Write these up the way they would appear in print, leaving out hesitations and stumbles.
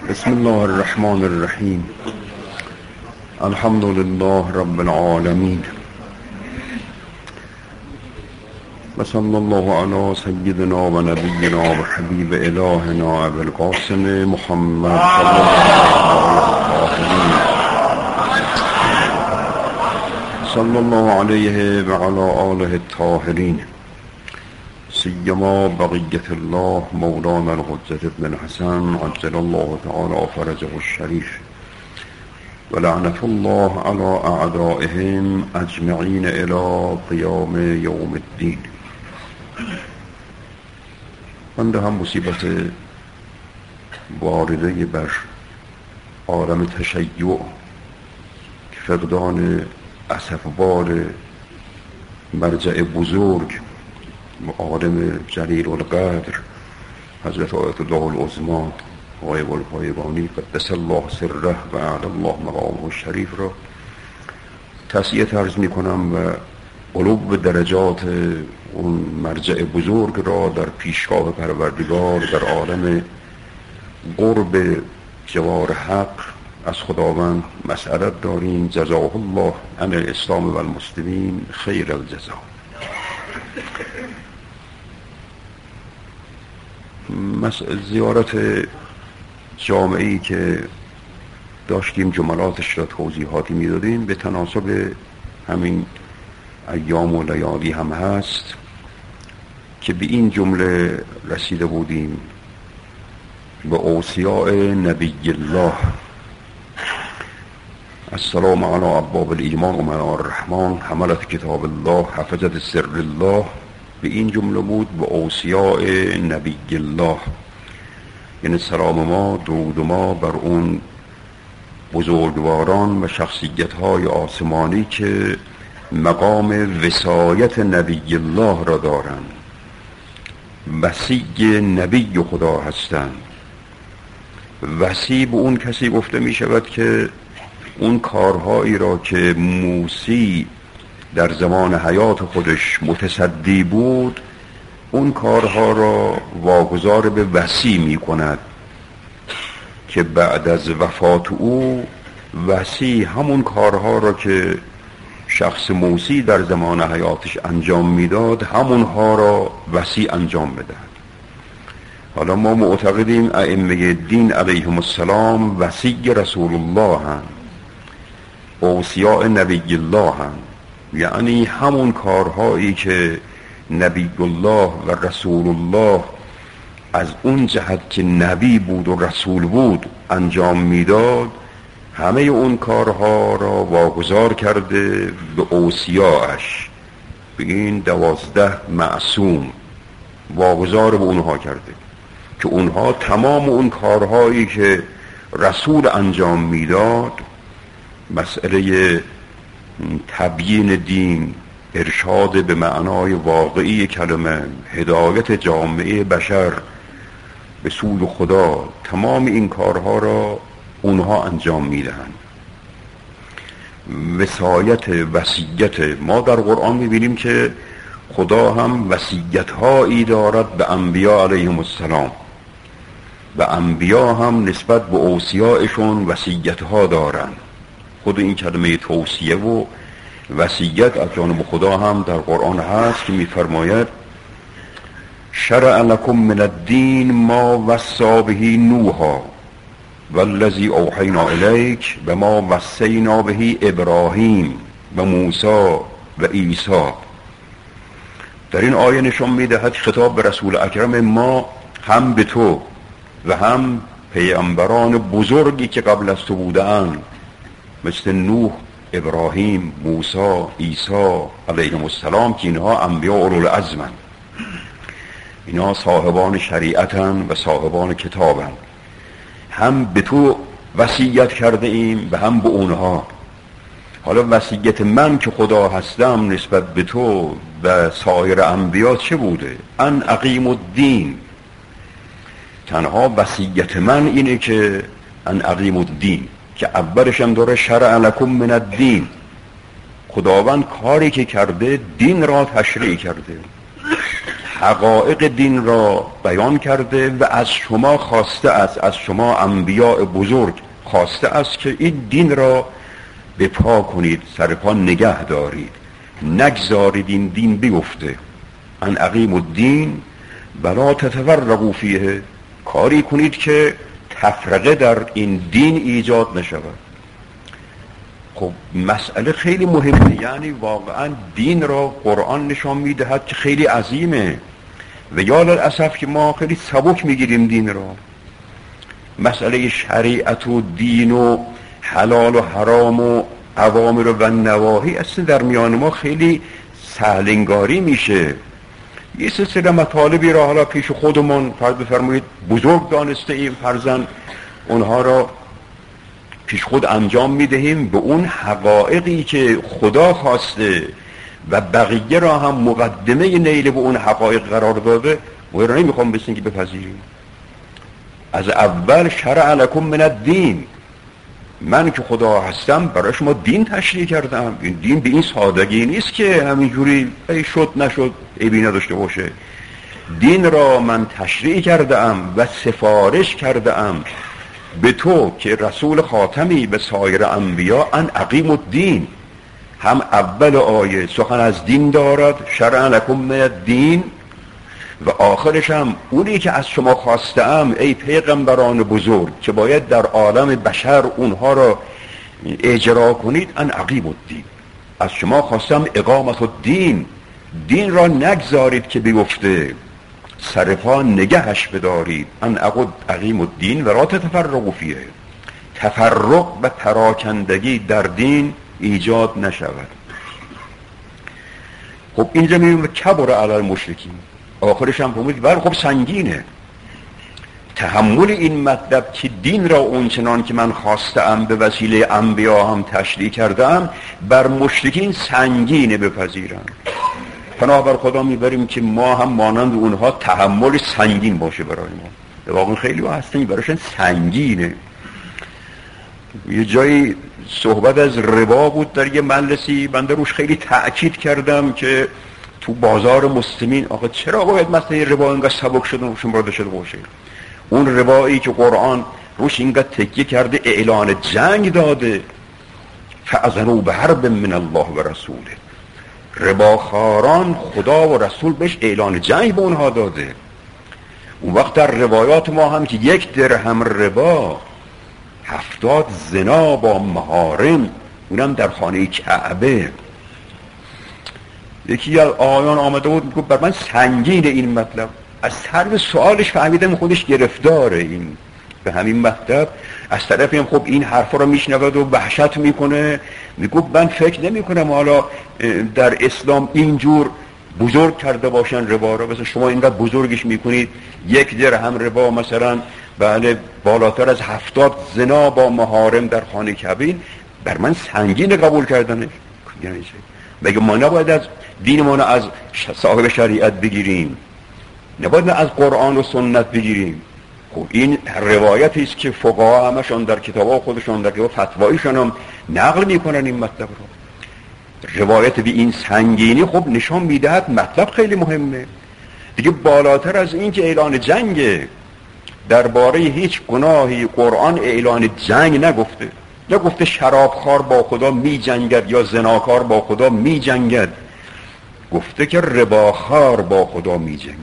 بسم الله الرحمن الرحیم. الحمد لله رب العالمین و صلی الله علی سیدنا و نبینا و حبیب الهنا ابی القاسم محمد صلی الله علیه و علی آله الطاهرین، سیما بقیت الله مولانا الحجة ابن الحسن عجل الله تعالی فرجه الشریف و لعنت الله علی اعدائهم اجمعین الی قیام یوم الدین. بنده هم مصیبت وارده بر عالم تشیع که فقدان اسفبار مرجع بزرگ و عالم جلیل القدر حضرت آیت الله العظمی غایب الپایگانی قدس الله سره و اعلی الله مقامه الشریف را تسلیت عرض می کنم و علو درجات اون مرجع بزرگ را در پیشگاه پروردگار در عالم قرب جوار حق از خداوند مسئلت داریم. جزاه الله عن الاسلام و المسلمین خیر الجزا. زیارت جامعه‌ای که داشتیم جملاتش را توضیحاتی میدادیم به تناسب همین ایام و لیالی هم هست که به این جمله رسیده بودیم: به اوصیاء نبی الله السلام علی ابواب الایمان و منار الرحمن حملت کتاب الله حفظت سر الله. به این جمله بود به اوصیاء نبی الله، یعنی سلام ما درود ما بر اون بزرگواران و شخصیت‌های آسمانی که مقام وصایت نبی الله را دارند، وصی نبی خدا هستند. وصی به اون کسی گفته می شود که اون کارهایی را که موسی در زمان حیات خودش متصدی بود اون کارها را واگذار به وصی می کند که بعد از وفات او وصی همون کارها را که شخص موسی در زمان حیاتش انجام میداد همونها را وصی انجام بدهد. حالا ما معتقدیم ائمه دین علیهم السلام وصی رسول الله هستند، اوصیاء نبی الله هستند، یعنی همون کارهایی که نبی الله و رسول الله از اون جهت که نبی بود و رسول بود انجام میداد همه اون کارها را واگذار کرده به اوصیاءش، به این 12 معصوم واگذار به اونها کرده که اونها تمام اون کارهایی که رسول انجام میداد، مسئله تبیین دین، ارشاد به معنای واقعی کلمه، هدایت جامعه بشر به سوی خدا، تمام این کارها را اونها انجام میدهند. وصایت، وصیت، ما در قرآن میبینیم که خدا هم وصیت‌هایی دارد به انبیا علیهم السلام و انبیا هم نسبت به اوصیائشون وصیت‌ها دارند. خود این کلمه توصیه و وصیت از جانب خدا هم در قرآن هست که میفرماید شرع لکم من الدین ما وصی به نوحا والذی اوحینا الیک و ما وصینا به ابراهیم و موسی و عیسی. در این آیه نشان میدهد خطاب به رسول اکرم ما هم به تو و هم پیامبران بزرگی که قبل از تو بودند مثل نوح، ابراهیم، موسی، عیسی علیهم السلام که اینها انبیاء اولوالعزمند، اینها صاحبان شریعتن و صاحبان کتابن، هم به تو وصیت کرده ایم و هم به اونها. حالا وصیت من که خدا هستم نسبت به تو و سایر انبیا چه بوده؟ ان اقیم الدین. تنها وصیت من اینه که ان اقیم الدین، که اولش هم داره شرع لکم من الدین. خداوند کاری که کرده دین را تشریع کرده. حقایق دین را بیان کرده و از شما خواسته است، از شما انبیاء بزرگ خواسته است که این دین را به پا کنید، سر پا نگه دارید، نگذارید این دین بیفته. ان اقیموا الدین ولا تتفرقوا فیه، کاری کنید که تفرقه در این دین ایجاد نشود. خب مسئله خیلی مهمه، یعنی واقعا دین را قرآن نشان میدهد که خیلی عظیمه و یا للاسف که ما خیلی سبک میگیریم دین را. مسئله شریعت و دین و حلال و حرام و اوامر و نواهی اصلا در میان ما خیلی سهلنگاری میشه. یه سلسله مطالبی را حالا پیش خودمون فرض بفرمایید بزرگ دانسته ایم، فرضاً اونها را پیش خود انجام میدهیم، به اون حقایقی که خدا خواسته و بقیه را هم مقدمه نیل به اون حقایق قرار داده و را نمیخوام بسین که بپذیریم. از اول شرع لکم من الدین، من که خدا هستم برای شما دین تشریع کردم. این دین به این سادگی نیست که همینجوری ای شد نشد عیبی نداشته باشه. دین را من تشریع کردم و سفارش کردم به تو که رسول خاتمی به سایر انبیا، ان اقیم الدین. هم اول آیه سخن از دین دارد، شرع لکم من الدین، و آخرش هم اونی که از شما خواستم ای پیغمبران بزرگ که باید در عالم بشر اونها را اجرا کنید، ان اقیم الدین. از شما خواستم اقامت الدین، دین را نگذارید که بیفته، سر پا نگهش بدارید. ان اقیم الدین و لا تتفرقوا فیه، تفرق و پراکندگی در دین ایجاد نشود. خب اینجا میبینیم کبر علی المشرکین، آخرش هم فرمود بله خب سنگینه تحمل این مطلب که دین را اونچنان که من خواستم به وسیله انبیا هم تشریع کردم بر مشرکین سنگینه بپذیرن. پناه بر خدا میبریم که ما هم مانند اونها تحمل سنگین باشه برای ما. واقعا خیلی ها هستن برایشون سنگینه. یه جایی صحبت از ربا بود در یه مجلسی، بنده روش خیلی تأکید کردم که تو بازار مسلمین آقا چرا باید مثلا ربا اینقدر سبک شده روشون برده شده باشه؟ اون ربایی که قرآن روش اینقدر تکیه کرده اعلان جنگ داده، فأذنوا بحرب من الله و رسوله، رباخواران خدا و رسول بهش اعلان جنگ به اونها داده. اون وقت در روایات ما هم که 1 درهم ربا 70 زنا با محارم، اونم در خانه کعبه. یکی از آیان آمده بود میگفت بر من سنگین این مطلب. از طرف سوالش فهمیدم خودش گرفتاره این به همین مطلب. از طرفی هم خب این حرفا رو میشنود و وحشت میکنه، میگفت من فکر نمیکنم حالا در اسلام اینجور بزرگ کرده باشن ربا رو. مثلا شما اینقدر بزرگش میکنید 1 درهم ربا مثلا بله بالاتر از 70 زنا با محارم در خانه کعبه، بر من سنگین قبول کردنش. یعنی چه؟ مگه ما نباید از دینمون از صاحب شریعت بگیریم؟ نباید از قرآن و سنت بگیریم؟ خب این روایتی است که فقها همشون در کتابا خودشون در کتاب فتوایشون هم نقل میکنن این مطلب رو. روایت به این سنگینی خب نشان میدهد مطلب خیلی مهمه دیگه. بالاتر از این که اعلان جنگ درباره هیچ گناهی قرآن اعلان جنگ نگفته. نگفته شرابخوار با خدا می جنگد یا زناکار با خدا می جنگد، گفته که رباخوار با خدا می جنگد.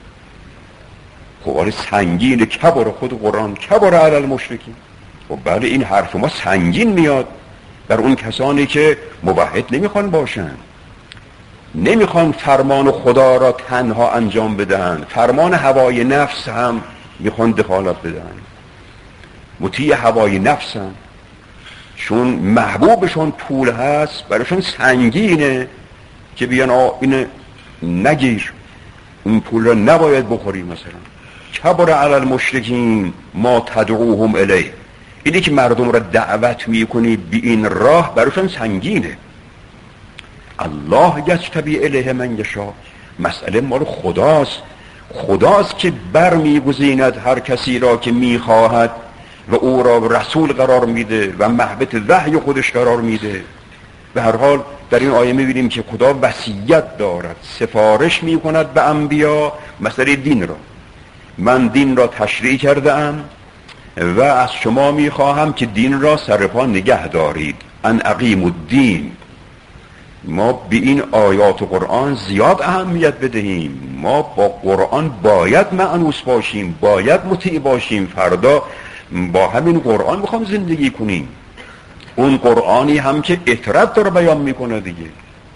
خب سنگین کبر خود قرآن، کبر علی المشرکین. خب بله این حرف ما سنگین میاد بر اون کسانی که موحد نمیخوان باشن، نمیخوان فرمان خدا را تنها انجام بدن، فرمان هوای نفس هم میخوان دخالت بدن، مطیع هوای نفس هم، چون محبوبشون پول هست برایشون سنگینه که بیان این نگیر، این پول را نباید بخوری. مثلا کبر علی المشرکین ما تدعوهم الیه، اینی که مردم را دعوت میکنی به این راه برایشون سنگینه. الله یجتبی الیه من یشاء، مسئله مال خداست که برمیگزیند هر کسی را که میخواهد و او را رسول قرار میده و محبت وحی خودش قرار میده. به هر حال در این آیه می‌بینیم که خدا وصیت دارد، سفارش می‌کند به انبیا مسئله دین را. من دین را تشریع کرده‌ام و از شما می‌خواهم که دین را سر پا نگه دارید. ان اقیموا الدین. ما به این آیات قرآن زیاد اهمیت بدهیم. ما با قرآن باید مأنوس باشیم، باید مطیع باشیم. فردا با همین قرآن میخوام زندگی کنیم. اون قرآنی هم که اطرت داره بیان میکنه دیگه.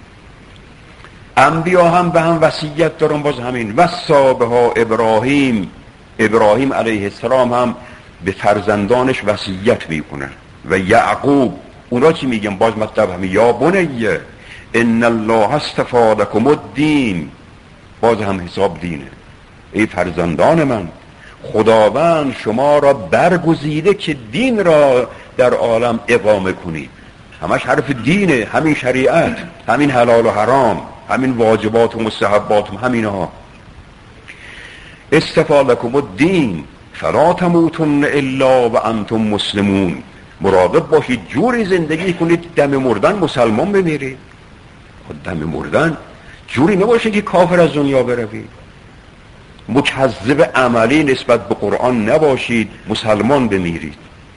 انبیا هم به هم وصیت دارن، باز همین وصا بها ابراهیم علیه السلام هم به فرزندانش وصیت میکنه و یعقوب. اونا چی میگن؟ باز مطلب همین یا بنیه ان الله اصطفی لکم الدین، باز هم حساب دینه. ای فرزندان من، خداوند شما را برگزیده که دین را در عالم اقامه کنید. همش حرف دینه، همین شریعت، همین حلال و حرام، همین واجبات و مستحبات، همینها. اصطفی لکم الدین فلا تموتن الا و انتم مسلمون. مراقب باشید جوری زندگی کنید دم مردن مسلمان بمیرید. دم مردن جوری نباشید که کافر از دنیا بروید. مکذب عملی نسبت به قرآن نباشید، مسلمان بمیرید.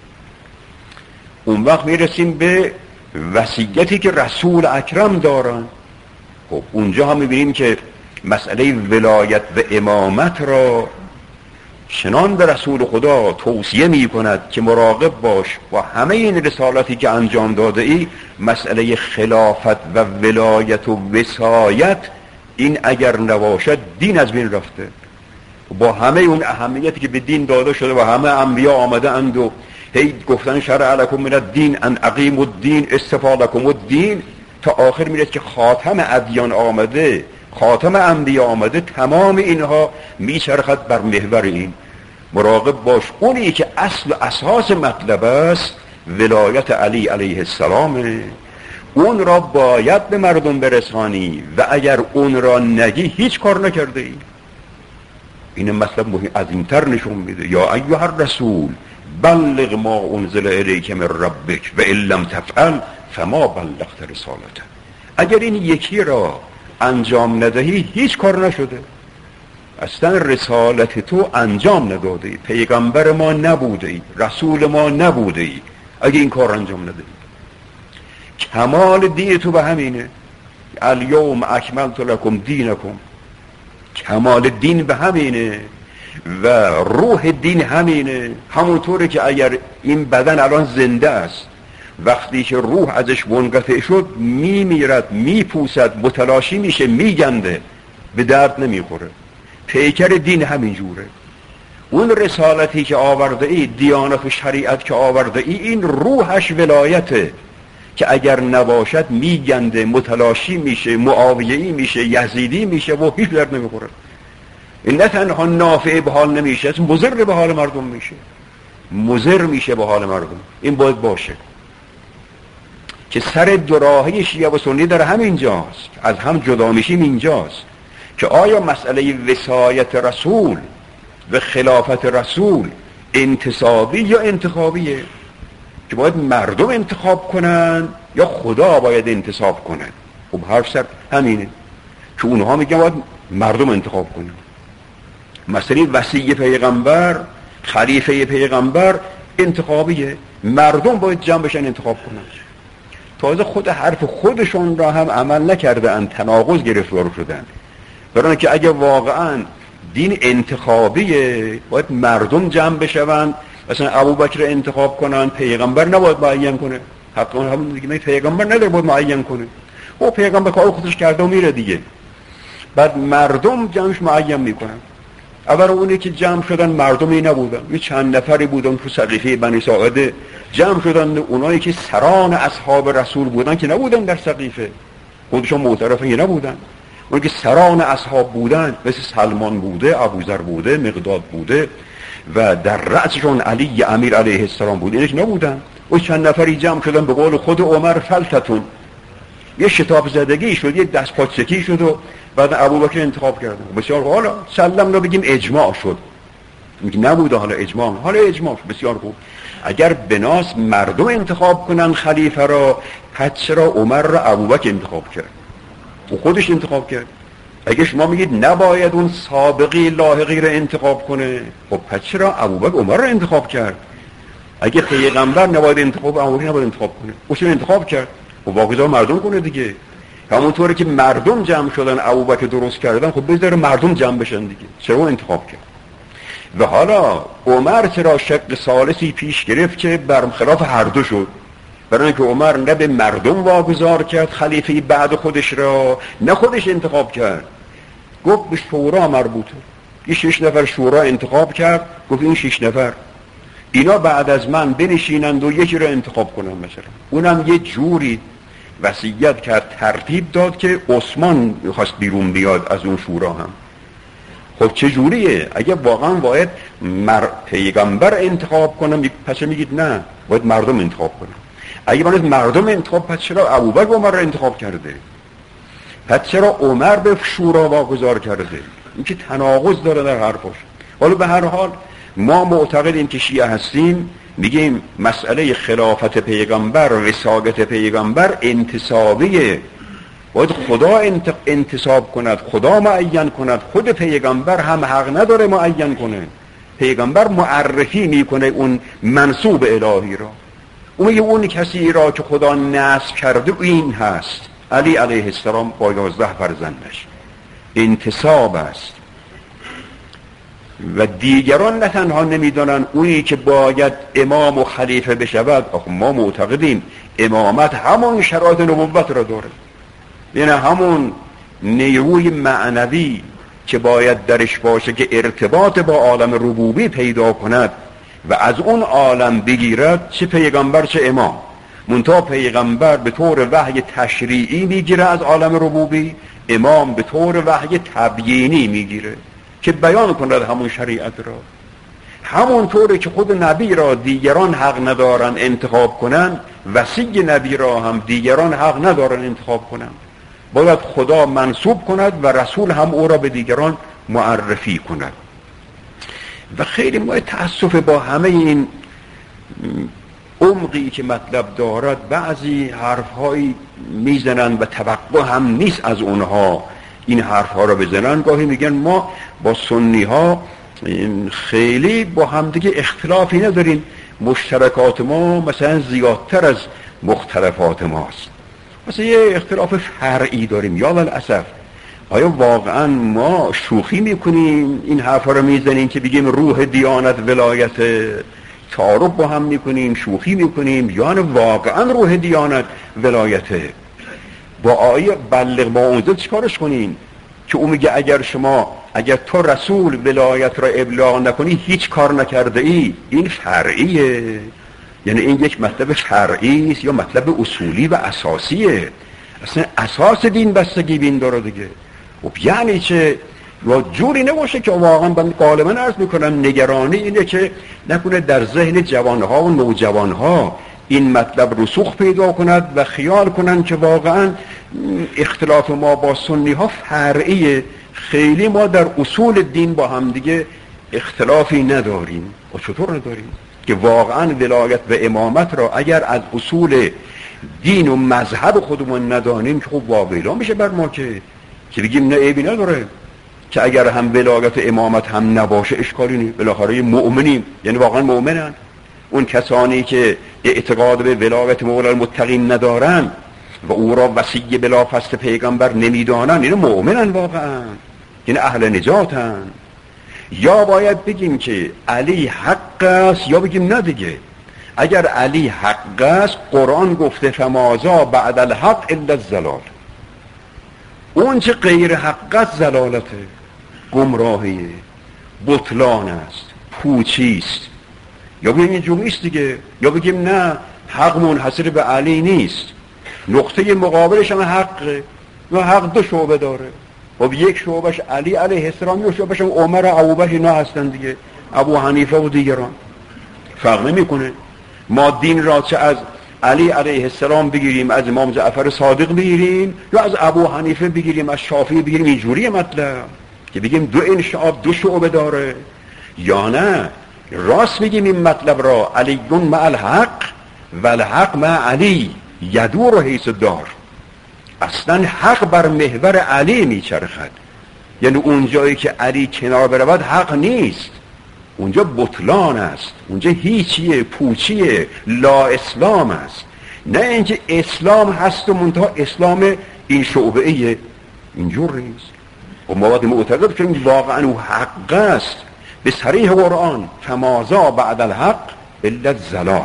اون وقت میرسیم به وصیتی که رسول اکرم دارن. خب اونجا هم میبینیم که مسئله ولایت و امامت را چنان به رسول خدا توصیه میکند که مراقب باش با همه این رسالتی که انجام داده ای، مسئله خلافت و ولایت و وصایت این اگر نباشد دین از بین رفته. با همه اون اهمیتی که به دین داده شده و همه انبیا آمده اند و هی گفتن شرع لکم من الدین ان اقیموا الدین اصطفی لکم الدین، تا آخر میرسه که خاتم ادیان آمده، خاتم انبیا آمده، تمام اینها میچرخد بر محور این. مراقب باش اونی که اصل و اساس مطلب است ولایت علی علیه السلام، اون را باید به مردم برسانی و اگر اون را نگی هیچ کار نکرده ای. این مطلب مهم عظیمتر نشون میده. یا ایها الرسول بلغ ما انزل الیک من ربک و ان لم تفعل فما بلغت رسالته. اگر این یکی را انجام ندهی هیچ کار نشده، اصلا رسالت تو انجام نداده ای، پیغمبر ما نبوده ای، رسول ما نبوده ای اگه این کار انجام ندهی. کمال دین تو به همینه. الیوم اکملت لکم دینکم. کمال دین به همینه و روح دین همینه. همونطوره که اگر این بدن الان زنده است، وقتی که روح ازش منقطع شد میمیرد، میپوسد، متلاشی میشه، میگنده، به درد نمیخوره. پیکر دین همین جوره. اون رسالتی که آورده ای، دیانت و شریعت که آورده ای، این روحش ولایته که اگر نباشد میگنده، متلاشی میشه، معاویه‌ای میشه، یزیدی میشه و هیچ درد نمیخوره. این نه تنها نافع به حال نمیشه، مضر به حال مردم میشه، مضر میشه به حال مردم. این باید باشه که سر دوراهی شیعه و سنی در همینجاست، از هم جدا میشیم اینجاست که آیا مسئله وصایت رسول و خلافت رسول انتصابی یا انتخابیه، که باید مردم انتخاب کنن یا خدا باید انتصاب کنن. خب هر سر همینه که اونها میگن باید مردم انتخاب کنن. مسئله وصی پیغمبر، خلیفه پیغمبر انتخابیه، مردم باید جمع بشن انتخاب کنن. تازه خود حرف خودشون را هم عمل نکرده اند، تناقض گرفتار شدن. برای که اگه واقعا دین انتخابیه باید مردم جمع بشوند، مثلا ابوبکر انتخاب کنن، پیغمبر نباید معین کنه. حتما همون دیگه پیغمبر نداره باید معین کنه. او پیغمبر کار خودش کرده و میره دیگه. بعد مردم جمعش معین میکنن. اول اونی که جمع شدن مردمی نبودن، یه چند نفری بودن تو سقیفه بنی ساعده جمع شدن. اونایی که سران اصحاب رسول بودن که نبودن در سقیفه، خودشون معترفن که نبودن. اونایی که سران اصحاب بودن مثل سلمان بوده، ابوذر بوده، مقداد بوده و در رأسشون علی امیر علیه السلام بود، اینش نبودن. و چند نفری جمع شدن، به قول خود عمر فلتتون، یه شتاب زدگی شد، یه دست پاچکی شد و بعد ابوبکر انتخاب کردن. بسیار حالا سلام رو بگیم اجماع شد. میگه نبوده حالا اجماع، حالا اجماع بسیار خوب. اگر بناس مردم انتخاب کنن خلیفه را، پس چرا عمر را ابوبکر انتخاب کرد و خودش انتخاب کرد؟ اگه شما میگید نباید اون سابقی لاحقی را انتخاب کنه، خب پس چرا ابوبکر عمر را انتخاب کرد؟ اگه پیغمبر نباید انتخاب، ابوبکر نباید انتخاب کنه، اوش انتخاب کرد و واقعا مردم کنه دیگه. همونطوری که مردم جمع شدن ابوبکر درست کردن، خب بذاره مردم جمع بشن دیگه، چرا اون انتخاب کرد؟ و حالا عمر چرا شق ثالثی پیش گرفت که برخلاف هر دو شد؟ برای اینکه عمر نه به مردم واگذار کرد خلیفه بعد خودش را، نه خودش انتخاب کرد، گفت به شورا مربوطه. یه 6 نفر شورا انتخاب کرد، گفت این 6 نفر اینا بعد از من بنشینند و یکی را انتخاب کنن. مثلا اونم یه جوری وصیت کرد، ترتیب داد که عثمان می‌خواست بیرون بیاد از اون شورا هم. خب چه جوریه؟ اگه واقعا باید پیغمبر انتخاب کنم، پس میگید نه، باید مردم انتخاب کنم. اگه باید مردم انتخاب، پس چرا ابوبکر عمر رو انتخاب کرده؟ پس چرا عمر به شورا واگذار کرده؟ این که تناقض داره در حرفش. ولی به هر حال ما معتقدیم که شیعه هستیم، میگیم مسئله خلافت پیغمبر، وصایت پیغمبر انتصابیه، باید خدا انتصاب کند، خدا معین کند. خود پیغمبر هم حق نداره معین کنه، پیغمبر معرفی میکنه اون منصوب الهی را. اون کسی را که خدا نصب کرده این هست، علی علیه السلام با 11 فرزندش، انتصاب است. و دیگران نه تنها نمیدانن اونی که باید امام و خلیفه بشود. ما معتقدیم امامت همون شرایط نبوت را داره، یعنی همون نیروی معنوی که باید درش باشه که ارتباط با عالم ربوبی پیدا کند و از اون عالم بگیرد، چه پیغمبر چه امام. منتها پیغمبر به طور وحی تشریعی میگیره از عالم ربوبی، امام به طور وحی تبیینی میگیره که بیان کند همون شریعت را. همون طوری که خود نبی را دیگران حق ندارن انتخاب کنن، وصی نبی را هم دیگران حق ندارن انتخاب کنن، باید خدا منصوب کند و رسول هم او را به دیگران معرفی کند. و خیلی ما تأسف با همه این عمقی که مطلب دارد، بعضی حرفهایی میزنن و توقع هم نیست از اونها این حرفها را بزنن. گاهی میگن ما با سنی ها خیلی با همدیگه اختلافی نداریم، مشترکات ما مثلا زیادتر از مختلفات ماست، مثلا یه اختلاف فرعی داریم. یا للاسف آیا واقعا ما شوخی میکنیم این حرفا رو میزنیم که بگیم روح دیانت ولایت، تعارف با هم میکنیم، شوخی میکنیم، یا واقعا روح دیانت ولایته؟ با آیه بلغ ما انزل چیکارش کنیم که اون میگه اگر تو رسول ولایت را ابلاغ نکنی هیچ کار نکرده ای؟ این فرعیه، یعنی این یک مطلب فرعی است یا مطلب اصولی و اساسیه. اصلا اساس دین بستگی بین داره دیگه. و یعنی چه؟ و جوری نباشه که واقعا من غالبا عرض میکنم نگرانی اینه که نکنه در ذهن جوانها و نوجوانها این مطلب رسوخ پیدا کند و خیال کنن که واقعا اختلاف ما با سنی ها فرعیه، خیلی ما در اصول دین با هم دیگه اختلافی نداریم. و چطور نداریم؟ که واقعا ولایت و امامت را اگر از اصول دین و مذهب خودمون ندانیم که خب واقعا میشه بر ما که بگیم نه عیبی نداره، که اگر هم ولایت و امامت هم نباشه اشکالی نیست، بالاخره مؤمنیم، یعنی واقعا مؤمنن. اون کسانی که اعتقاد به ولایت مولا المتقین ندارن و او را وصی بلا فصل پیغمبر نمیدانن، این مؤمنن واقعا، این اهل نجاتن. یا باید بگیم که علی حق است یا بگیم نه دیگه. اگر علی حق است قرآن گفته فماذا بعد الحق الا الضلال، اون چه غیر حق است ضلالته، گمراهیه، بطلان است، پوچی است. یا بگیم اینجوری است دیگه، یا بگیم نه حق منحصر به علی نیست، نقطه مقابلش هم حقه و حق دو شعبه داره. خب یک شعبش علی علیه السلام، یک شعبش عمر و ابوبکر، اینا هستن دیگه، ابو حنیفه و دیگران. فرق نمیکنه. ما دین را چه از علی علیه السلام بگیریم، از امام جعفر صادق بگیریم، یا از ابو حنیفه بگیریم، از شافعی بگیریم، اینجوریه مطلب که بگیم دو انشعاب دو شعبه داره. یا نه راست میگیم این مطلب را، علیون مع الحق و الحق مع علی یدور حیث دار. اصلا حق بر محور علی میچرخد، یعنی اون جایی که علی کنار برود حق نیست، اونجا بطلان است، اونجا هیچیه، پوچیه، لا اسلام است. نه اینکه اسلام هست و منتها اسلام این شعبه ایه، اینجور نیست. و ما باید معتقد کنیم واقعا او حق است به صریح قرآن، فماذا بعد الحق الا الضلال.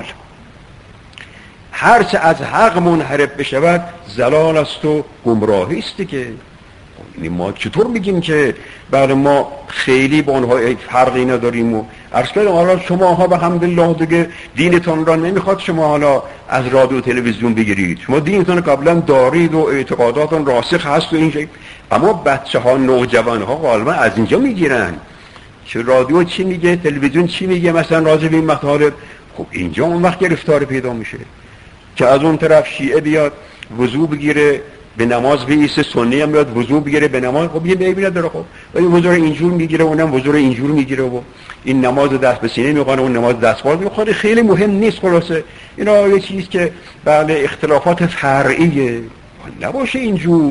هرچه از حق منحرف بشود زلال است و گمراهی است که. یعنی ما چطور میگیم که بعد ما خیلی با اونها فرقی نداریم و عرض کردم حالا شما ها به حمدالله دیگه دینتون را نمیخواد شما حالا از رادیو تلویزیون بگیرید، شما دینتون قبلا دارید و اعتقاداتون راسخ هست و اینجا، اما بچه ها نوجوان ها غالبا از اینجا میگیرن که رادیو چی میگه، تلویزیون چی میگه مثلا راجع به این مطالب. خب اینجا اون وقت گرفتار پیدا میشه که از اون طرف شیعه بیاد وضو بگیره به نماز بیسته، سنی هم بیاد وضو بگیره به نماز. خب یه بیبینه داره، خب ولی وضو اینجور میگیره اونم وضو اینجور میگیره و این نماز دست به سینه میخوانه اون نماز دستمال میخوره. خیلی مهم نیست. خلاصه اینا یه چیز که بله اختلافات فرعیه، نباشه اینجور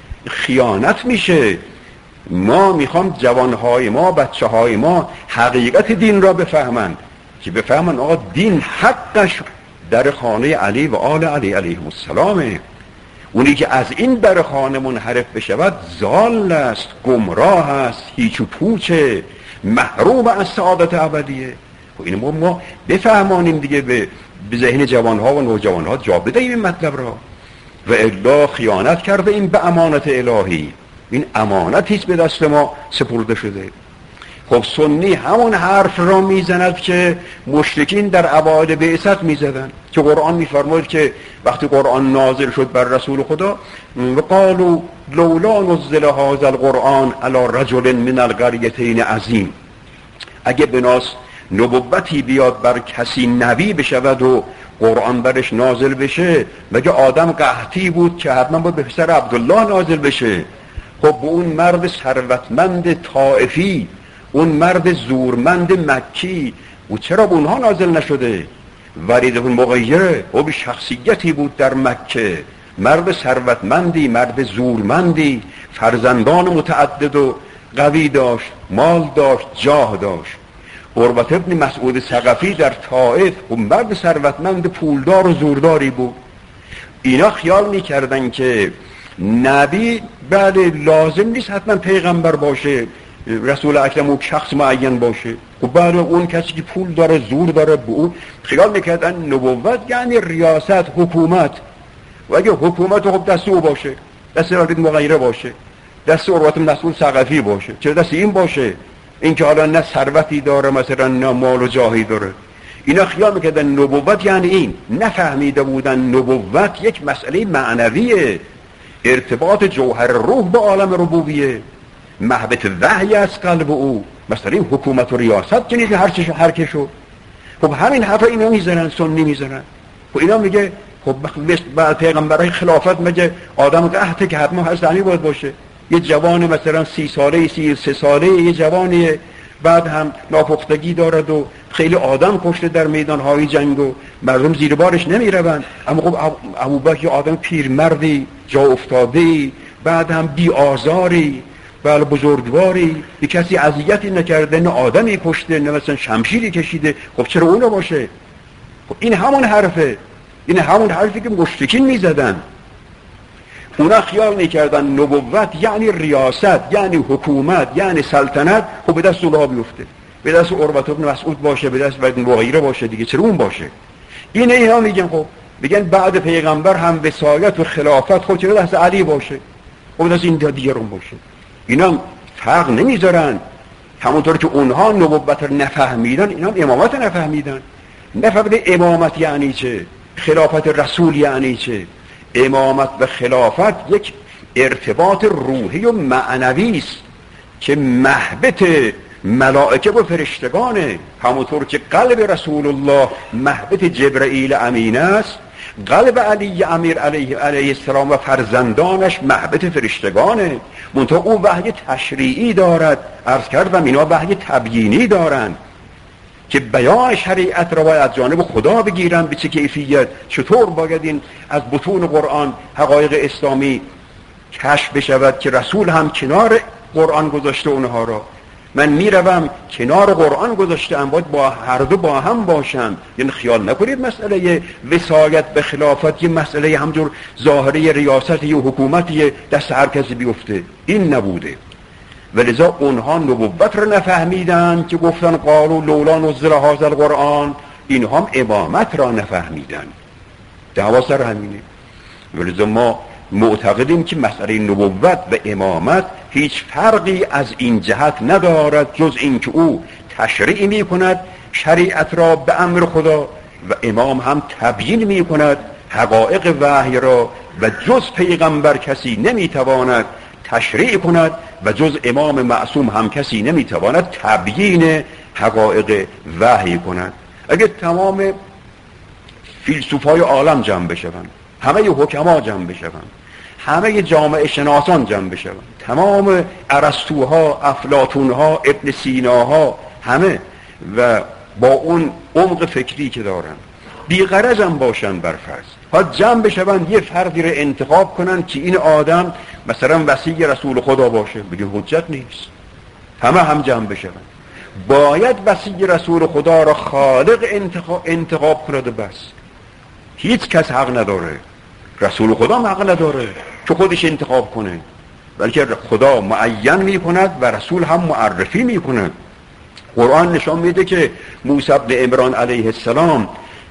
خیانت میشه. ما میخوام جوانهای ما، بچه‌های ما حقیقت دین را بفهمند، که بفهمن آقا دین حقش در خانه علی و آل علی علیهم السلامه. اونی که از این در خانه منحرف بشود ضال است، گمراه است، هیچ و پوچه، محروم از سعادت ابدیه. و این ما بفهمانیم دیگه، به ذهن جوانها و نوجوانها جا بدهیم این مطلب را. و الا خیانت کرده این به امانت الهی، این امانتی است به دست ما سپرده شده. خب سنی همون حرف را میزند که مشرکین در اوایل بعثت میزدن، که قرآن میفرماید که وقتی قرآن نازل شد بر رسول خدا و قالوا لولا نزل هذا القرآن علی رجل من القریتین عظیم، اگه بناس نبوتی بیاد بر کسی نبی بشود و قرآن برش نازل بشه، مگه آدم قحطی بود که حتما باید به پسر عبدالله نازل بشه؟ خب به اون مرد ثروتمند طائفی، اون مرد زورمند مکی، او چرا به اونها نازل نشده؟ ولید بن مغیره او به شخصیتی بود در مکه، مرد ثروتمندی، مرد زورمندی، فرزندان متعدد و قوی داشت، مال داشت، جاه داشت. قربت ابن مسعود ثقفی در طائف و مرد ثروتمند پولدار و زورداری بود. اینا خیال میکردن که نبی بله لازم نیست حتما پیغمبر باشه، رسول اکرم اون شخص معین باشه. خب بعد اون کسی که پول داره، زور داره، به اون خیال میکردن نبوت یعنی ریاست، حکومت. و اگه حکومت خب دست او باشه، دست ولید مغیره باشه، دست قربت مسعود ثقفی باشه، چرا دست این باشه؟ این که حالا نه ثروتی داره مثلا نه مال و جاهی داره. اینا خیال میکردن نبوت یعنی این، نفهمیده بودن نبوت یک مسئله معنویه، ارتباط جوهر روح با عالم ربوبیه، محبت وحی از قلب او. مثلا این حکومت و ریاست که نیست هر کشو. خب همین حرفا اینا میزنن، سنی میزنن. خب اینا میگه خب بعد پیغمبرای خلافت مگه آدم قحطه که حتما حضرت علی باید باشه؟ یه جوان مثلا 30 ساله 33 ساله یه جوانی بعد هم ناپختگی دارد و خیلی آدم کشته در میدانهای جنگ و مردم زیر بارش نمیروند، اما خب ابوبکر آدم پیرمردی جا افتاده‌ای، بعد هم بی آزاری، بله بزرگواری، یه کسی اذیتی نکرده، نه آدمی کشته، نه مثلا شمشیری کشیده. خب چرا اونو باشه؟ خب این همون حرفه، این همون حرفی که مشرکین میزدن. اونا خیال میکردن نبوت یعنی ریاست، یعنی حکومت، یعنی سلطنت. خب به دست اونها بیفته، به دست قربة بن مسعود باشه، به دست ولید بن مغیره باشه دیگه، چرا اون باشه؟ اینا میگن خب میگن بعد پیغمبر هم وصایت و خلافت، خب چرا دست علی باشه؟ خب دست این دیگرون باشه. اینا فرق نمیذارن. همونطور که اونها نبوت رو نفهمیدن، اینا امامت نفهمیدن. نفهمیدن امامت یعنی چه، خلافت رسول یعنی چه. امامت و خلافت یک ارتباط روحی و معنوی است که محبت ملائکه و فرشتگانه. همونطور که قلب رسول الله محبت جبرئیل امین است، قلب علی امیر علیه السلام و فرزندانش محبت فرشتگانه، منتها اون وحی تشریعی دارد. عرض کردم اینا وحی تبیینی دارن که بیان شریعت را باید از جانب خدا بگیرن به چه کیفیت، چطور باید این از بطون قرآن حقایق اسلامی کشف بشود که رسول هم کنار قرآن گذاشته اونها را. من میروم کنار قرآن گذاشتم، باید با هر دو با هم باشن. یعنی خیال نکنید مسئله وصایت به خلافت یه مسئله همجور ظاهری ریاست یا حکومتی دست هر کسی بیفته، این نبوده. ولذا اونها نبوت رو نفهمیدن که گفتن قالوا لولا نزل هذا القرآن، اینها هم امامت را نفهمیدن. دعوا سر همینه. ولذا ما معتقدیم که مسئله نبوت و امامت هیچ فرقی از این جهت ندارد جز این که او تشریع می کند شریعت را به امر خدا و امام هم تبیین می کند حقایق وحی را، و جز پیغمبر کسی نمی تواند تشریع کند و جز امام معصوم هم کسی نمی تواند تبیین حقایق وحی کند. اگه تمام فیلسوفای عالم جمع بشوند، همه حکما جمع بشوند، همه جامعه شناسان جمع بشوند، تمام ارسطوها، افلاطونها، ابن سیناها، همه و با اون عمق فکری که دارن بیغرض هم باشن برفرض، ها جمع بشوند یه فردی رو انتخاب کنن که این آدم مثلا وصی رسول خدا باشه، بگه حجت نیست. همه هم جمع بشوند، باید وصی رسول خدا را خالق انتخاب کنه بس. هیچ کس حق نداره، رسول خدا هم حق نداره که خودش انتخاب کنه، بلکه خدا معین می کند و رسول هم معرفی می کند. قرآن نشان میده که موسی بن عمران علیه السلام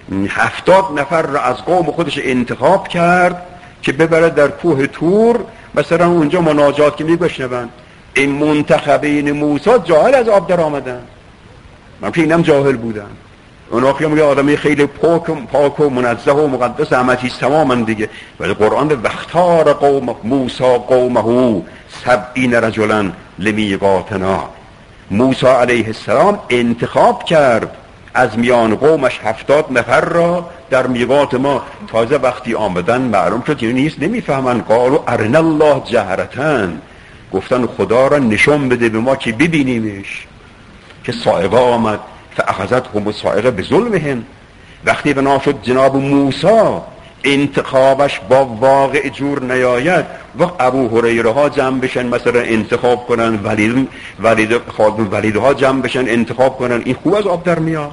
70 نفر را از قوم خودش انتخاب کرد که ببره در کوه تور، مثلا اونجا مناجات که میگشنون. این منتخبین موسی جاهل از آب در آمدن، من که اینم جاهل بودن. اونا که میگه آدمی خیلی پاک و منزه و مقدس همتیست تماما دیگه، ولی قرآن به وختار قوم موسی قومه 70 رجلا لمیقاتنا، موسی علیه السلام انتخاب کرد از میان قومش 70 نفر را در میقات ما. تازه وقتی آمدن معلوم شد یعنی نیست، نمیفهمن. قالوا ارنا الله جهرتن، گفتن خدا را نشون بده به ما که ببینیمش. که صاعقه آمد فاخذتهم الصاعقه بظلمهم، وقتی بنا شد جناب موسی انتخابش با واقع جور نیاید و ابو هریره ها جمع بشن مثلا انتخاب کنن، ولید ها جمع بشن انتخاب کنن، این خوب از آب در میاد.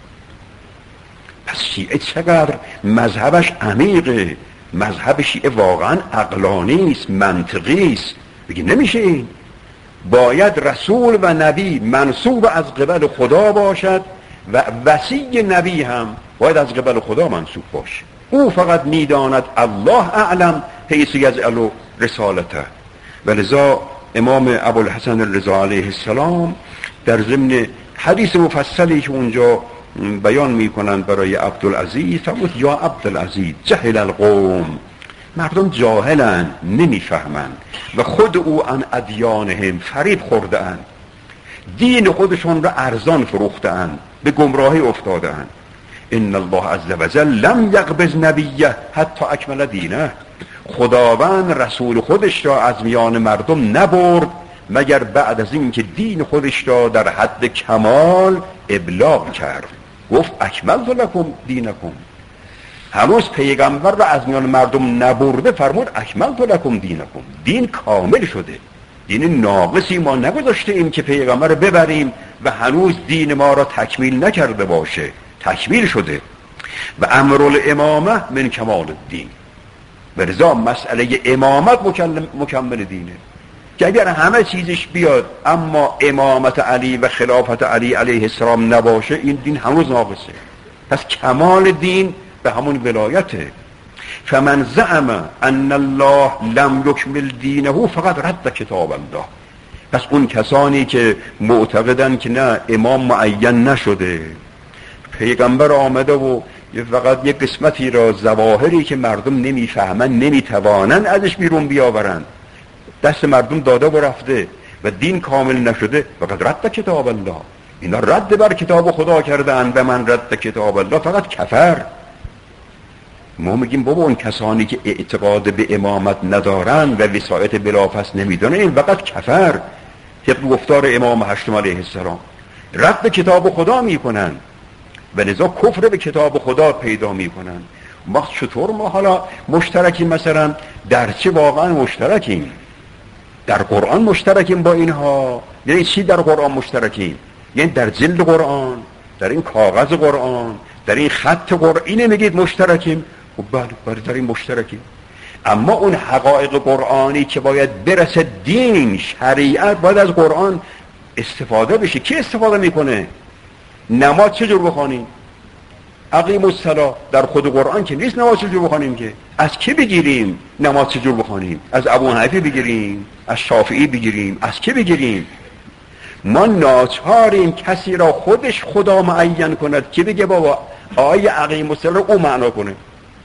پس شیعه چقدر مذهبش عمیقه، مذهب شیعه واقعا عقلانی است، منطقی است. بگی نمیشه این، باید رسول و نبی منصوب از قبل خدا باشد و وصی نبی هم باید از قبل خدا منصوب باشه. او فقط میداند الله اعلم حیث یجعل رسالته. ولذا امام ابوالحسن الرضا علیه السلام در ضمن حدیث مفصلی که اونجا بیان میکنند برای عبدالعزیز فرمود یا عبدالعزیز جهل القوم، مردم جاهلن نمیفهمند و خود او عن ادیانهم فریب خورده اند، دین خودشون را ارزان فروخته اند، به گمراهی افتاده اند. ان الله عز وجل لم یقبض نبیه حتی اکمل دینه، خداوند رسول خودش را از میان مردم نبرد مگر بعد از این که دین خودش را در حد کمال ابلاغ کرد. گفت اکملت لکم دینکم، هنوز پیغمبر را از میان مردم نبرده، فرمود اکملت لکم دینکم، دین کامل شده، دین ناقصی ما نگذاشته ایم که پیغمبر رو ببریم و هنوز دین ما را تکمیل نکرده باشه، تکمیل شده. و امر الامامه من کمال الدین، و رضا مسئله امامت مکمل دینه، که اگر همه چیزش بیاد اما امامت علی و خلافت علی علیه السلام نباشه، این دین هنوز ناقصه. پس کمال دین به همون ولایته. فمن زعم ان الله لم یکمل دینه فقط رد کتاب الله. پس اون کسانی که معتقدن که نه امام معین نشده، پیغمبر آمده و فقط یک قسمتی را ظواهری که مردم نمیفهمن نمیتوانن ازش بیرون بیاورن، دست مردم داده و رفته و دین کامل نشده، فقط رد کتاب الله. اینا رد بر کتاب خدا کردن. به من رد کتاب الله فقط کفر، ما میگیم بابا اون کسانی که اعتقاد به امامت ندارن و وصایت بلافاصله نمیدونن این وقت کفر، طبق گفتار امام هشتم علیه السلام رد به کتاب خدا میکنن و لذا کفر به کتاب خدا پیدا میکنن. ما چطور ما حالا مشترکیم؟ مثلا در چه واقعا مشترکیم؟ در قرآن مشترکیم با اینها. یعنی چی در قرآن مشترکیم؟ یعنی در جلد قرآن، در این کاغذ قرآن، در این خط قرآن، اینه میگید مشترکیم؟ خب بله در این مشترکیم. اما اون حقایق قرآنی که باید برسه دین شریعت باید از قرآن استفاده بشه. کی استفاده میکنه؟ نماز چجور بخوانیم؟ اقیموا الصلاة در خود قرآن که نیست نماز چجور بخوانیم که. از کی بگیریم نماز چجور بخوانیم؟ از ابو حنیفه بگیریم؟ از شافعی بگیریم؟ از کی بگیریم؟ ما ناچاریم کسی را خودش خدا معین کند که بگه بابا آیه اقیموا الصلاة او معنا کنه،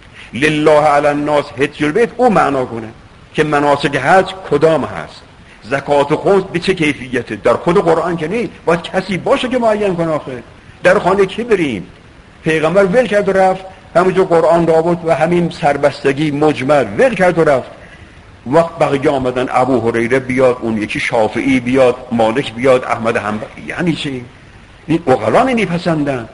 لله علی الناس حج البیت او معنا کنه، که مناسک حج کدام هست، زکات خمس به چه کیفیته. در خود قرآن که نیست، باید کسی باشه که معین کنه. آخه در خانه کی بریم؟ پیغمبر ول کرد و رفت، همونجا قرآن را بود و همین سربستگی مجمل ول کرد و رفت. وقت بقیه آمدن، ابو هریره بیاد، اون یکی شافعی بیاد، مالک بیاد، احمد حنبل. یعنی چی؟ این عقلا نمیپسندن.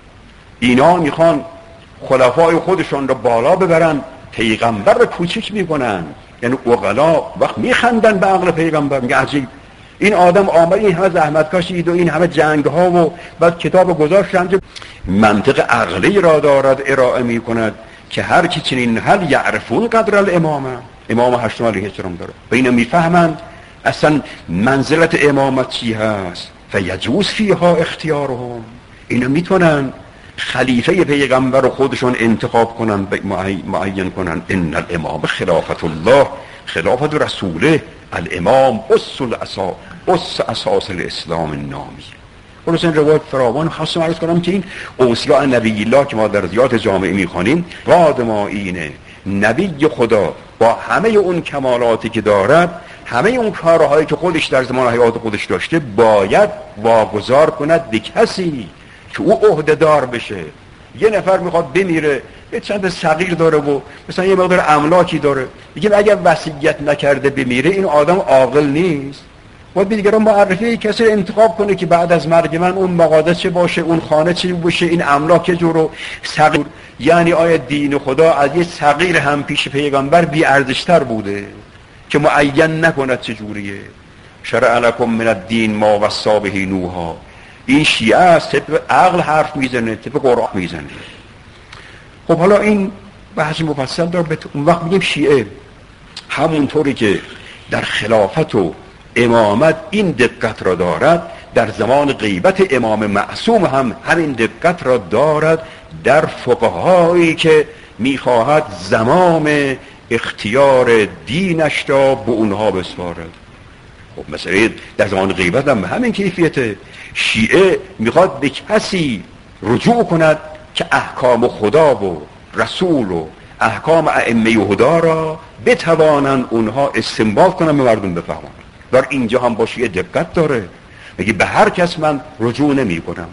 اینا میخوان خلفای خودشون رو بالا ببرن، پیغمبر رو کوچک میکنن. یعنی عقلا وقت میخندن به عقل پیغمبر، میگه عجیب این آدم آمد این همه زحمت کشید و این همه جنگ ها و بعد کتاب گذاشت همچه منطق عقلی را دارد ارائه میکند که هر کی چنین هل یعرفون قدر الامامه، امام هشتم علیه السلام داره و اینا میفهمند اصلا منزلت امامت چی هست. فیجوز فیها اختیارهم، اینا میتونن خلیفه پیغمبر رو خودشون انتخاب کنن، معین کنن. ان الامام خلافت الله خلافت رسوله، الامام اس اساس الاسلام النامی. خلاص این روایت فراوان خواستم عرض کنم که این اوصیاء نبی الله که ما در زیارت جامعه میخوانیم، راد ما اینه نبی خدا با همه اون کمالاتی که دارد، همه اون کارهایی که خودش در زمان حیات خودش داشته، باید واگذار کند به کسی که او عهده‌دار بشه. یه نفر میخواد بمیره، یه چند صغیر داره و مثلا یه مقدار املاکی داره، میگه اگر وصیت نکرده بمیره این آدم عاقل نیست. باید به دیگران معرفی کسی انتخاب کنه که بعد از مرگ من اون مقاده چه باشه، اون خانه چه باشه، این املاک چه جور و صغیر. یعنی آیا دین خدا از یه صغیر هم پیش پیغمبر بی ارزشتر بوده که معین نکند چه جوریه؟ شرع لکم من الدین ما وصی به نوح. این شیعه است، طبق عقل حرف میزنه، طبق قرآن میزنه. خب حالا این بحث مفصل داره. اون وقت میگیم شیعه همونطوری که در خلافت و امامت این دقت را دارد، در زمان غیبت امام معصوم هم همین دقت را دارد در فقهایی که میخواهد زمام اختیار دینش را به اونها بسپارد. خب مثلا در زمان غیبت هم همین کیفیته. شیعه میخواد به کسی رجوع کند که احکام خدا و رسول و احکام ائمه هدا را بتوانند اونها استنباط کنن به مردم بفهمند. در اینجا هم با شیعه دقت داره، میگه به هر کس من رجوع نمی کنم.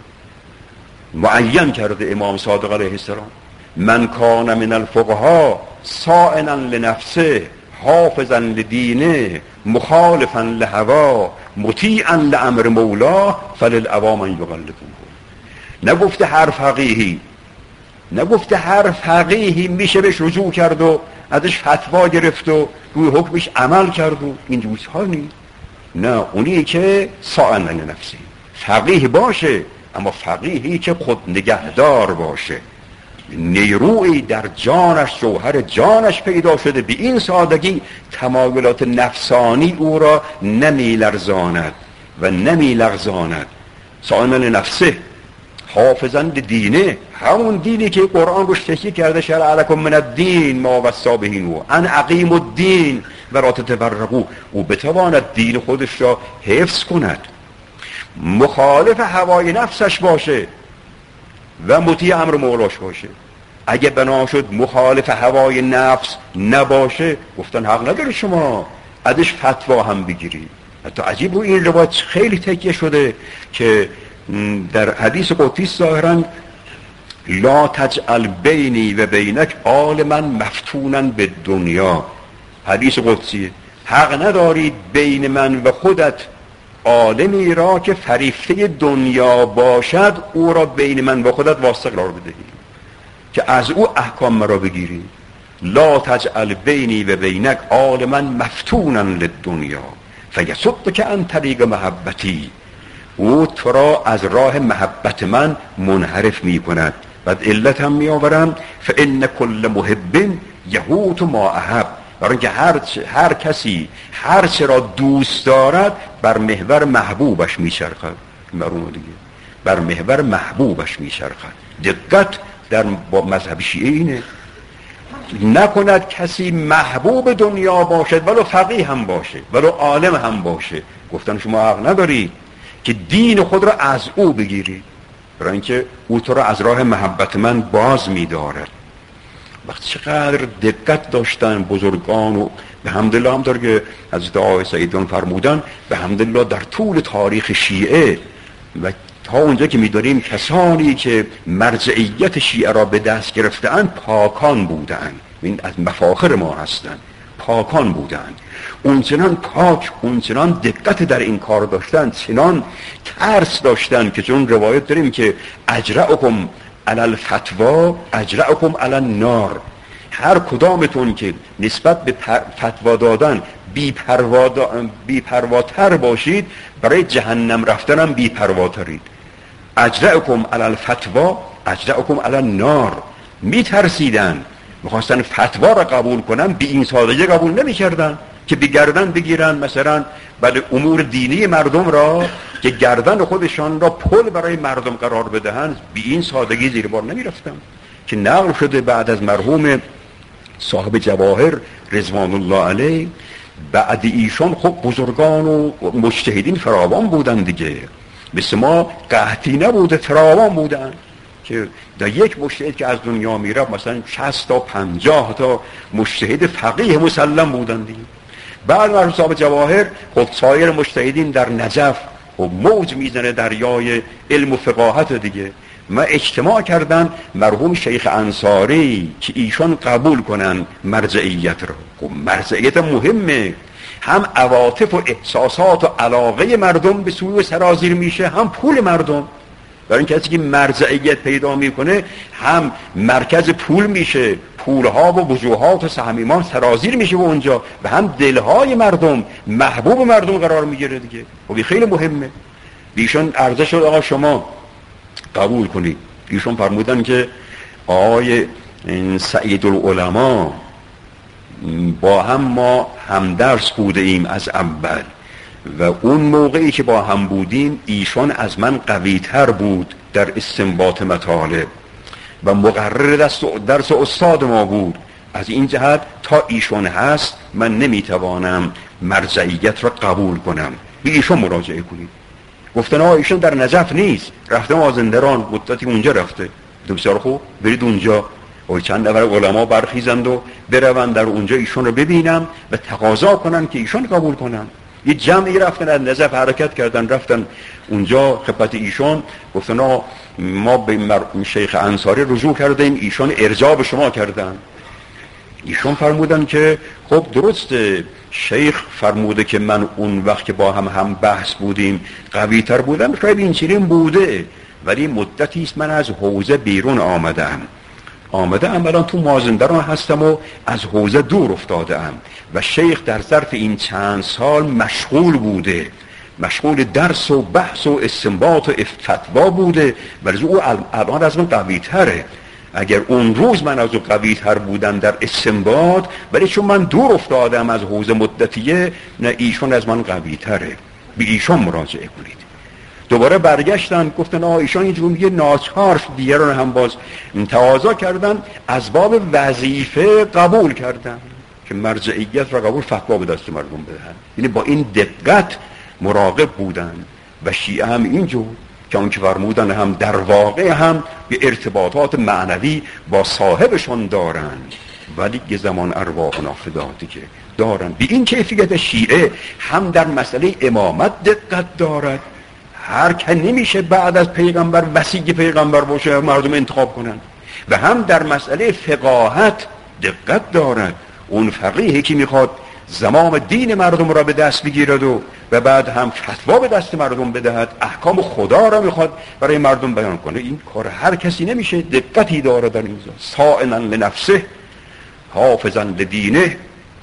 معین کرده امام صادق علیه السلام، من کان من الفقها صائنا لنفسه حافظا لدینه مخالفا لهوا مطیعا لامر مولاه فللعوام ان یقلدوه. نگفته هر فقیهی میشه بهش رجوع کرد و ازش فتوا گرفت و روی حکمش عمل کرد و این جوزها نیست. نه، اونی که صائنا لنفسه فقیه باشه، اما فقیهی که خود نگهدار باشه، نیرویی در جانش، جوهر جانش پیدا شده، به این سادگی تمایلات نفسانی او را نمیلرزاند و نمیلغزاند. صائنا لنفسه حافظاً لدینه، همون دینی که قرآن روش تکیه کرده، شرع لکم من الدین ما وصی به نوح ان اقیموا الدین ولا تتفرقوا، او بتواند دین خودش را حفظ کند، مخالف هوای نفسش باشه و مطیع امر مولاش باشه. اگه بنا شد مخالف هوای نفس نباشه، گفتن حق نداره شما ازش فتوا هم بگیری. حتی عجیب رو این روایت خیلی تکیه شده که در حدیث قدسی ظاهرا لا تجعل بینی و بینک عالما مفتونا به دنیا. حدیث قدسیه. حق ندارید بین من و خودت عالمی را که فریفته دنیا باشد او را بین من و خودت واسطه قرار بدهی که از او احکام مرا بگیری. لا تجعل بینی و بینک عالما مفتونا للدنیا فیصدک عن طریق محبتی. او تو را از راه محبت من منحرف می کند. بعد علت هم می آورم فان کل محب یهوت ما احب. برای اینکه هر کسی هر چه را دوست دارد بر محور محبوبش می چرخد. بر محور محبوبش می چرخد. دقت در مذهب شیعه اینه، نکند کسی محبوب دنیا باشد ولو فقیه هم باشه ولو عالم هم باشه. گفتن شما حق نداری که دین خود را از او بگیری، برای اینکه او تو را از راه محبت من باز می‌دارد. وقتی چقدر دقت داشتن بزرگان و به حمدالله هم داره که حضرت آقای سعیدون فرمودن به حمدالله در طول تاریخ شیعه و تا اونجا که می‌داریم کسانی که مرجعیت شیعه را به دست گرفته‌اند پاکان بودند. این از مفاخر ما هستند. پاکان بودند، اونچنان پاک، اونچنان دقت در این کار داشتن، چنان ترس داشتن که چون روایت داریم که اجرأکم علی الفتوا اجرأکم علی النار. هر کدامتون که نسبت به فتوا دادن بی‌پرواتر باشید برای جهنم رفتنم بی‌پرواترید. اجرأکم علی الفتوا اجرأکم علی النار. میترسیدن، میخواستن فتوا را قبول کنن، به این سادگی قبول نمیکردن که به گردن بگیرن مثلا بعد امور دینی مردم را که گردن خودشان را پل برای مردم قرار بدهند، به این سادگی زیر بار نمیرفتن که نقل شده بعد از مرحوم صاحب جواهر رضوان الله علیه بعد ایشان خب بزرگان و مجتهدین فراوان بودن دیگه، مثل ما قحطی نبوده، فراوان بودن که در یک مجتهد که از دنیا میره مثلا 60 تا 50 تا مجتهد فقیه مسلم بودن دیگه. بعد مرحوم صاحب جواهر خب سایر مجتهدین در نجف خب موج میزنه دریای علم و فقاهت دیگه. ما اجتماع کردن مرحوم شیخ انصاری که ایشان قبول کنن مرجعیت رو. خب مرجعیت مهمه، هم عواطف و احساسات و علاقه مردم به سوی سرازیر میشه، هم پول مردم. برای این کسی که مرجعیت پیدا میکنه هم مرکز پول میشه، پولها و وجوهات و سهمیمان سرازیر میشه و اونجا و هم دلهای مردم محبوب مردم قرار میگیره دیگه. خب خیلی مهمه. ایشون عرضه شد آقا شما قبول کنید. ایشون فرمودن که آقای سعید العلماء با هم ما همدرس بوده ایم از اول و اون موقعی که با هم بودیم ایشان از من قوی تر بود در استنباط مطالب و مقرر درس استاد ما بود. از این جهت تا ایشان هست من نمیتوانم مرجعیت را قبول کنم، به ایشان مراجعه کنید. گفتن ایشان در نجف نیست، رفته مازندران، مدتی اونجا رفته. بسیار خوب، برید اونجا و چند نفر علما برخیزند و بروند در اونجا ایشان رو ببینم و تقاضا کنن که ایشان قبول کنن. یه جمعی رفتن از نجف حرکت کردن، رفتن اونجا خدمت ایشان، گفتن ما به شیخ انصاری رجوع کردیم، ایشان ارجاع به شما کردن. ایشان فرمودن که خب درسته، شیخ فرموده که من اون وقت که با هم بحث بودیم قوی تر بودم، شاید این چنین بوده، ولی مدتی است من از حوزه بیرون آمدم الان تو مازندران هستم و از حوزه دور افتادم و شیخ در ظرف این چند سال مشغول بوده، مشغول درس و بحث و استنباط و فتوا بوده، ولی او الان از من قوی تره. اگر اون روز من از او قوی تر بودم در استنباط، ولی چون من دور افتادم از حوزه مدتیه، نه ایشون از من قوی تره، به ایشون مراجعه کنید. دوباره برگشتن گفتن ایشان اینجور ناچار دیگران هم باز تقاضا کردن، از باب وظیفه قبول کردن که مرجعیت را قبول، فتوا به دست مردم بدهن. یعنی با این دقت مراقب بودن و شیعه هم اینجور که اون که فرمودن هم در واقع هم به ارتباطات معنوی با صاحبشون دارن، ولی یه زمان ارواحنا فدا دیگه دارن. به این کیفیت شیعه هم در مسئله امامت دقت دارد، هر که نمیشه بعد از پیغمبر وسیع پیغمبر باشه مردم انتخاب کنن. و هم در مسئله فقاهت دقت دارد. اون فقیهی که میخواد زمام دین مردم را به دست بگیرد و بعد هم فتوا به دست مردم بدهد، احکام خدا را میخواد برای مردم بیان کنه، این کار هر کسی نمیشه. دقتی داره در اینجا. صائنا لنفسه حافظا لدینه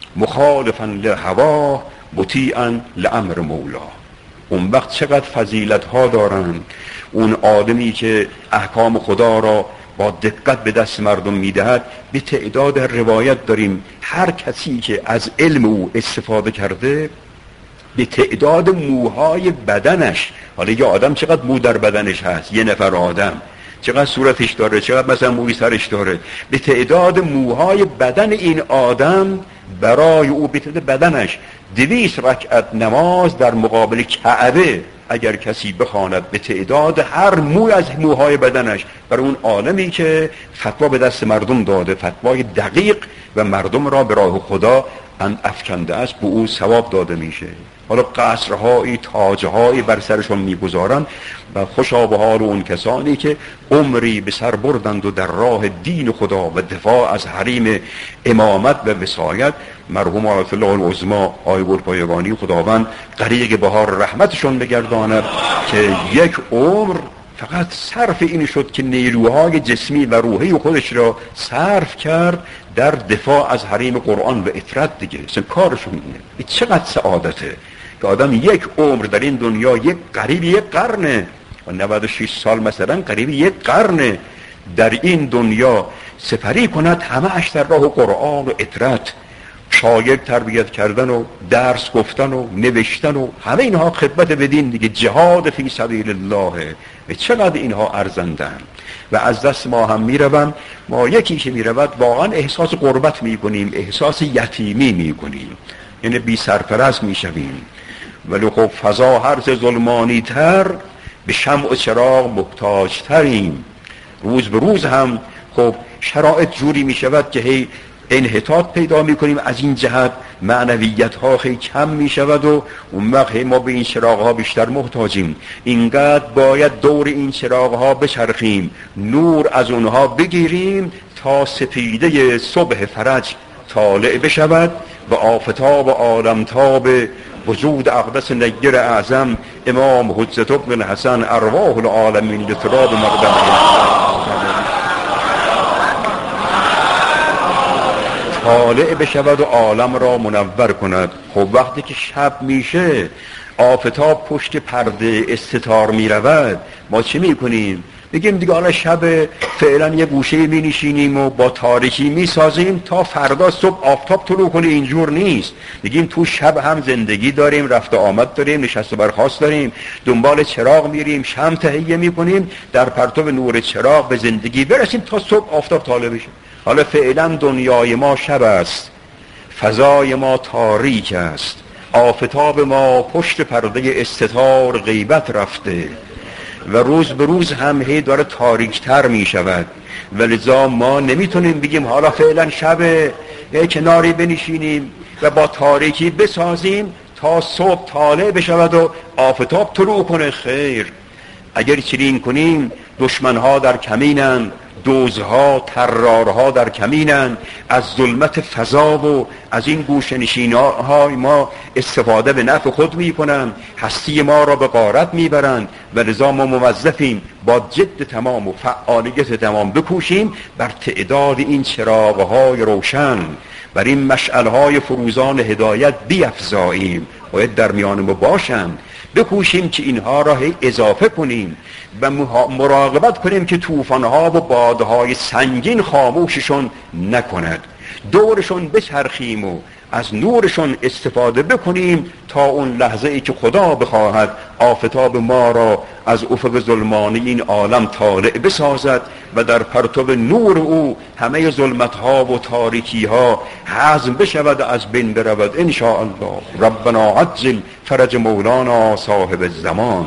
مخالفا لهواه مطیعا لامر مولا. اون وقت چقدر فضیلت ها دارن اون آدمی که احکام خدا را با دقت به دست مردم میدهد. به تعداد روایت داریم هر کسی که از علم او استفاده کرده به تعداد موهای بدنش، حالا یه آدم چقدر مو در بدنش هست، یه نفر آدم چقدر صورتش داره، چقدر مثلا موی سرش داره، به تعداد موهای بدن این آدم برای او به تعداد بدنش 200 رکعت نماز در مقابل کعبه اگر کسی بخواند به تعداد هر موی از موهای بدنش، برای اون عالمی که فتوا به دست مردم داده، فتوای دقیق و مردم را به راه خدا افکنده است، به او ثواب داده میشه. حالا قصرهایی تاجهایی بر سرشون میگذارن و خوشا به حال اون کسانی که عمری به سر بردند و در راه دین خدا و دفاع از حریم امامت و وصایت. مرحوم آیت الله العظمی آیه گلپایگانی خداوند غریق بهار رحمتشون بگرداند که یک عمر فقط صرف این شد که نیروهای جسمی و روحی خودش را صرف کرد در دفاع از حریم قرآن و اطرت دیگه. اصلا کارشون اینه. این چقدر سعادته که آدم یک عمر در این دنیا قریب یک قرنه و 96 سال مثلا قریب یک قرنه در این دنیا سپری کند، همه اش در راه قرآن و اطرت، شاگرد تربیت کردن و درس گفتن و نوشتن و همه اینها خدمت به دین دیگه، جهاد فی سبیل الله. چقدر اینها ارزندن و از دست ما هم میروند. ما یکی که میرود واقعا احساس غربت میکنیم، احساس یتیمی میکنیم، یعنی بی سرپرست میشویم. ولی خب فضا هر چه ظلمانی تر به شمع و چراغ محتاج تریم. روز به روز هم خب شرایط جوری میشود که هی انحطاط پیدا میکنیم، از این جهت معنویت ها خیلی کم میشود و اون وقت ما به این چراغ ها بیشتر محتاجیم. اینقدر باید دور این چراغ ها بچرخیم، نور از اونها بگیریم تا سپیده صبح فرج طالع بشود و آفتاب عالمتاب وجود اقدس نیر اعظم امام حجت ابن حسن ارواح العالمین لتراب مقدمه طالع بشود و عالم را منور کند. خب وقتی که شب میشه، آفتاب پشت پرده استتار میرود، ما چی میکنیم؟ بگیم دیگه حالا شب فعلا یه گوشه می نشینیم و با تاریکی می سازیم تا فردا صبح آفتاب طلوع کنه. اینجور نیست. بگیم تو شب هم زندگی داریم، رفت و آمد داریم، نشست و برخاست داریم، دنبال چراغ میریم، شمع تهیه میکنیم، در پرتو نور چراغ به زندگی برسیم تا صبح آفتاب طالع بشه. حالا فعلا دنیای ما شب است، فضای ما تاریک است، آفتاب ما پشت پرده استتار غیبت رفته و روز به روز هم هی داره تاریکتر می شود. ولذا ما نمیتونیم بگیم حالا فعلا شب کناری بنشینیم و با تاریکی بسازیم تا صبح طالع بشود و آفتاب طلوع کنه. خیر، اگر چنین کنیم دشمنها در کمینن، دوزها ترارها در کمینن، از ظلمت فضا و از این گوشه نشین‌های ما استفاده به نفع خود میکنن، هستی ما را به غارت میبرن و لذا ما موظفیم با جد تمام و فعالیت تمام بکوشیم بر تعداد این چراغ‌های روشن، بر این مشعل‌های فروزان هدایت بیفزاییم، باید در میان ما باشند. بکوشیم که اینها را اضافه کنیم و مراقبت کنیم که طوفان‌ها و بادهای سنگین خاموششون نکند. دورشون بچرخیم و از نورشون استفاده بکنیم تا اون لحظه ای که خدا بخواهد آفتاب ما را از افق ظلمانی این عالم طالع بسازد و در پرتو نور او همه ظلمت‌ها و تاریکی‌ها هضم بشود و از بین برود ان شاء الله. ربنا عجل فرج مولانا صاحب الزمان.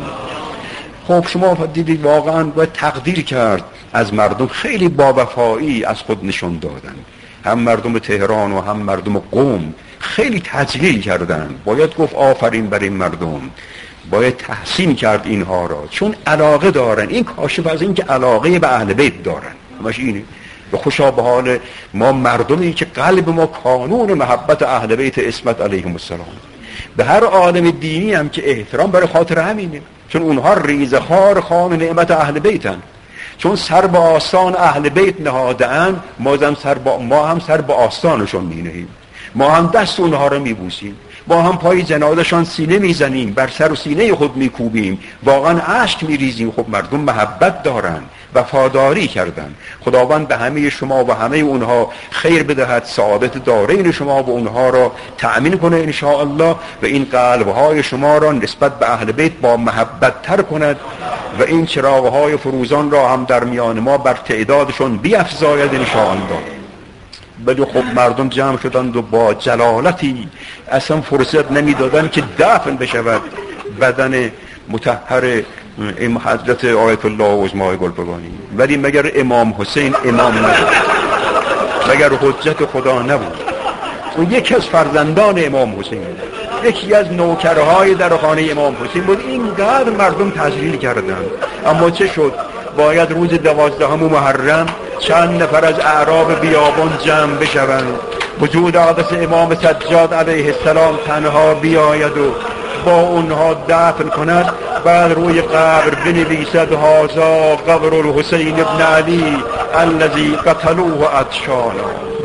خب شما دیدید واقعا باید تقدیر کرد از مردم، خیلی با وفایی از خود نشون دادن، هم مردم تهران و هم مردم قم خیلی تجلیل کردن. باید گفت آفرین بر این مردم. باید تحسین کرد اینها را، چون علاقه دارن. این کاشف از این که علاقه به اهل بیت دارن، همش اینه. و خوشا به حال ما مردمی که قلب ما کانون محبت اهل بیت عصمت علیهم السلام. به هر عالم دینی هم که احترام برای خاطر همینه، چون اونها ریزخوار خوان نعمت اهل بیتن، چون سر با آستان اهل بیت نهاده‌اند. ما هم سر با آستانشون می‌نهیم، ما هم دست اونها رو میبوسیم، ما هم پای جنازه‌شان سینه میزنیم، بر سر و سینه خود میکوبیم، واقعا اشک میریزیم. خب مردم محبت دارن، وفاداری کردن. خداوند به همه شما و همه اونها خیر بدهد، سعادت دارین شما و اونها را تأمین کنه ان شاء الله، و این قلب‌های شما را نسبت به اهل بیت با محبت تر کند، و این چراغ‌های فروزان را هم در میان ما بر تعدادشون بیفزاید ان شاء الله. ولی خب مردم جمع شدند و با جلالتی اصلا فرصت نمیدادن که دفن بشود بدن مطهر این حضرت آیت الله عظما گلپگانی. ولی مگر امام حسین امام نبود؟ مگر حجت خدا نبود؟ اون یکی از فرزندان امام حسین بود، یکی از نوکرهای در خانه امام حسین بود. اینقدر مردم تجلیل کردند. اما چه شد؟ باید روز 12 محرم چند نفر از اعراب بیابان جمع بشوند، وجود اقدس امام سجاد علیه السلام تنها بیاید و با اونها دفن کند. بعد روی قبر بنویسد هذا قبر الحسین ابن علی الذی قتلوه عطشانا.